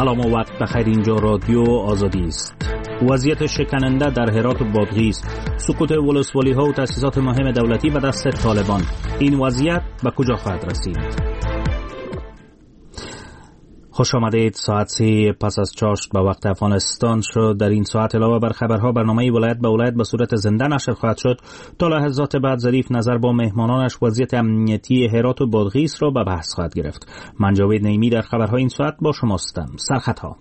سلام و وقت بخیر. اینجا رادیو آزادی است. وضعیت شکننده در هرات و بادغیس، سقوط ولسوالی ها و تأسیسات مهم دولتی به دست طالبان، این وضعیت به کجا خواهد رسید؟ خوش آمدید. ساعت 3 پس از چاشت به وقت افغانستان شد. در این ساعت علاوه بر خبرها، برنامه ولایت به ولایت به صورت زنده نشر خواهد شد. تا لحظات بعد ظریف نظر با مهمانانش وضعیت امنیتی هرات و بادغیس را به بحث خواهد گرفت. من جاوید نعیمی در خبرهای این ساعت با شماستم. سرخطها: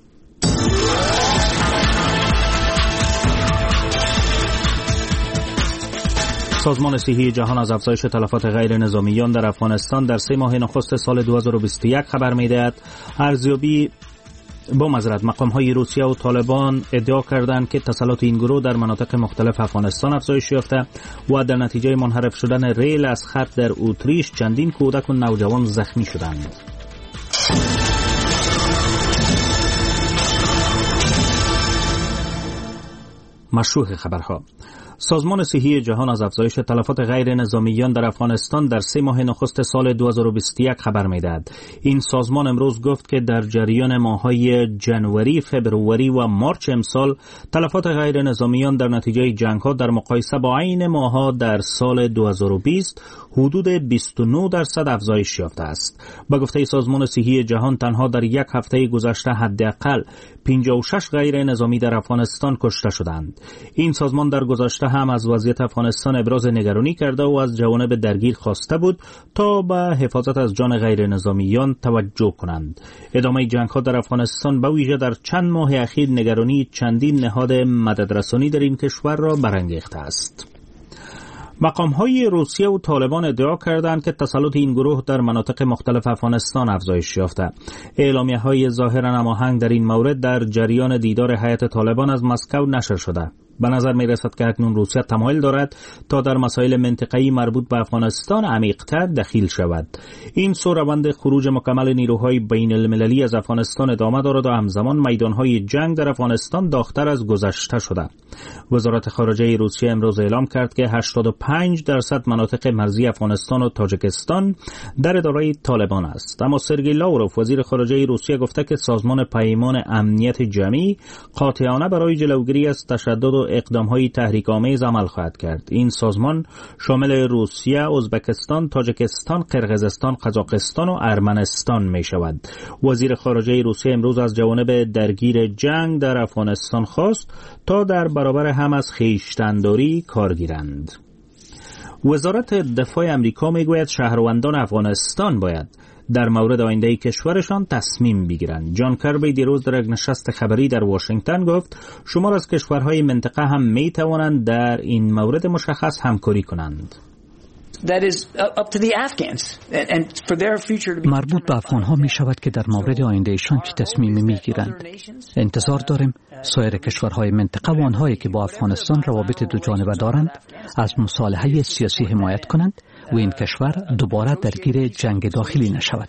سازمان صحی جهان از افزایش تلفات غیر نظامیان در افغانستان در 3 ماه نخست سال 2021 خبر می‌دهد. ارزیابی مقام‌های روسیه و طالبان ادعا کردند که تسلط این گروه در مناطق مختلف افغانستان افزایش یافته و در نتیجه منحرف شدن ریل از خط در اتریش چندین کودک و نوجوان زخمی شدند. مشروع خبرها: سازمان صحی جهان از افزایش تلفات غیر نظامیان در افغانستان در 3 ماه نخست سال 2021 خبر می‌دهد. این سازمان امروز گفت که در جریان ماه‌های ژانویه، فوریه و مارچ امسال تلفات غیر نظامیان در نتیجه جنگ‌ها در مقایسه با عین ماه‌ها در سال 2020 حدود 29% افزایش یافته است. به گفته سازمان صحی جهان تنها در یک هفته گذشته حداقل 56 غیر نظامی در افغانستان کشته شدند. این سازمان در گذشته هم از وضعیت افغانستان ابراز نگرانی کرده و از جوانب درگیر خواسته بود تا به حفاظت از جان غیر نظامیان توجه کنند. ادامه جنگ‌ها در افغانستان به ویژه در چند ماه اخیر نگرانی چندین نهاد مددرسانی در این کشور را برانگیخته است. مقام‌های روسیه و طالبان ادعا کردند که تسلط این گروه در مناطق مختلف افغانستان افزایش یافته. اعلامیه‌های ظاهراً هماهنگ در این مورد در جریان دیدار هیئت طالبان از مسکو نشر شده. به نظر می رسد که اکنون روسیه تمایل دارد تا در مسائل منطقه‌ای مربوط به افغانستان عمیق‌تر دخیل شود. این سو روند خروج مکمل نیروهای بین المللی از افغانستان ادامه دارد و همزمان میدانهای جنگ در افغانستان داغ‌تر از گذشته شده. وزارت خارجه روسیه امروز اعلام کرد که 85% مناطق مرزی افغانستان و تاجیکستان در اداره طالبان است. اما سرگئی لاوروف وزیر خارجه روسیه گفته که سازمان پیمان امنیت جمعی قاطعانه برای جلوگیری از تشدد و اقدام‌های تحریک‌آمیز عمل خواهد کرد. این سازمان شامل روسیه، ازبکستان، تاجیکستان، قرقیزستان، قزاقستان و ارمنستان می شود. وزیر خارجه روسیه امروز از جوانب درگیر جنگ در افغانستان خواست تا در برابر هم از خویشتن‌داری کار گیرند. وزارت دفاع امریکا میگوید شهروندان افغانستان باید در مورد آینده کشورشان تصمیم بگیرند. جان کربی دیروز در یک نشست خبری در واشنگتن گفت شمار از کشورهای منطقه هم می توانند در این مورد مشخص همکاری کنند. مربوط به افغان‌ها می شود که در مورد آیندهشان چه تصمیمی می گیرند. انتظار داریم سایر کشورهای منطقه و آنهایی که با افغانستان روابط دو جانبه دارند از مصالحه سیاسی حمایت کنند و این کشور دوباره درگیر جنگ داخلی نشود.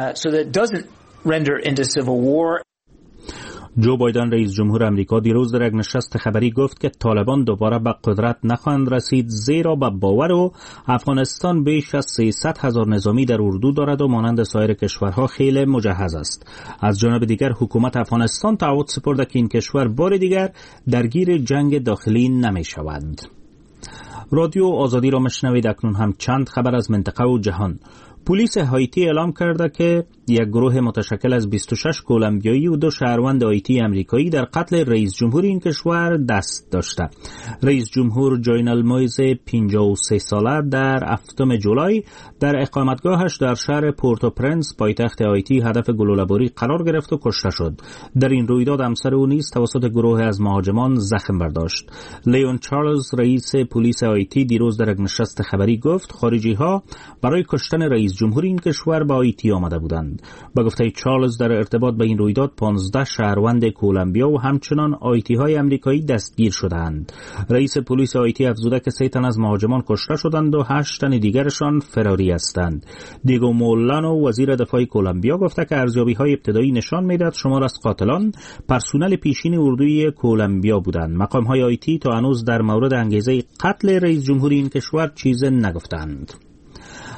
جو بایدن رئیس جمهور امریکا دیروز در یک نشست خبری گفت که طالبان دوباره به قدرت نخواهند رسید، زیرا به باور او افغانستان بیش از 300,000 نظامی در اردو دارد و مانند سایر کشورها خیلی مجهز است. از جانب دیگر حکومت افغانستان تعهد سپرده که این کشور بار دیگر درگیر جنگ داخلی نمی شود. رادیو آزادی را مشنوید. اکنون هم چند خبر از منطقه و جهان. پلیس هایتی اعلام کرده که یک گروه متشکل از 26 کولومبیایی و 2 شهروند هایتی امریکایی در قتل رئیس جمهور این کشور دست داشته. رئیس جمهور جوینل مویز 53 ساله در 7 جولای در اقامتگاهش در شهر پورتو پرنس پایتخت هایتی هدف گلوله‌باری قرار گرفت و کشته شد. در این رویداد همسر او نیز توسط گروه از مهاجمان زخم برداشت. لیون چارلز رئیس پلیس هایتی دیروز در یک نشست خبری گفت خارجی‌ها برای کشتن رئیس جمهور این کشور به هایتی آمده بودند. به گفته چارلز در ارتباط به این رویداد 15 شهروند کولومبیا و همچنان هایتی‌های امریکایی دستگیر شدند. رئیس پلیس هایتی افزوده که 3 تن از مهاجمان کشته شدند و 8 تن دیگرشان فراری هستند. دیگو مولانو وزیر دفاع کولومبیا گفته که ارزیابی‌های ابتدایی نشان می‌دهد شمار از قاتلان پرسنل پیشین اردوی کولومبیا بودند. مقام‌های هایتی تا هنوز در مورد انگیزه قتل رئیس جمهور این کشور چیزی نگفتند.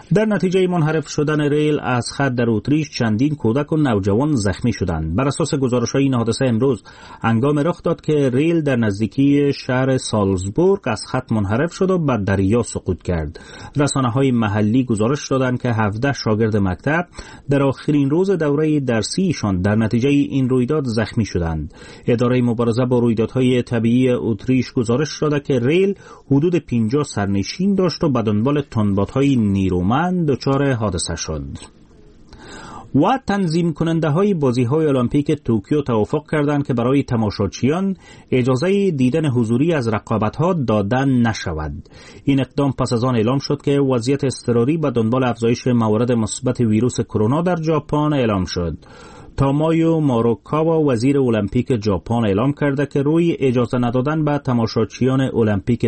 در نتیجه منحرف شدن ریل از خط در اتریش چندین کودک و نوجوان زخمی شدند. بر اساس گزارش‌های این حادثه امروز هنگام رخ داد که ریل در نزدیکی شهر سالزبورگ از خط منحرف شد و به دریا سقوط کرد. رسانه‌های محلی گزارش دادند که 17 شاگرد مکتب در آخرین روز دوره درسیشان در نتیجه این رویداد زخمی شدند. اداره مبارزه با رویدادهای طبیعی اتریش گزارش داده که ریل حدود 50 سرنشین داشت و به دنبال تندبادهای نیرومند دچار حادثه شد. و تنظیم کننده های بازی های المپیک توکیو توافق کردند که برای تماشاچیان اجازه دیدن حضوری از رقابت ها دادن نشود. این اقدام پس از آن اعلام شد که وضعیت اضطراری به دنبال افزایش موارد مثبت ویروس کرونا در ژاپن اعلام شد. تامایو ماروکاوا وزیر المپیک ژاپن اعلام کرده که روی اجازه ندادن به تماشاچیان المپیک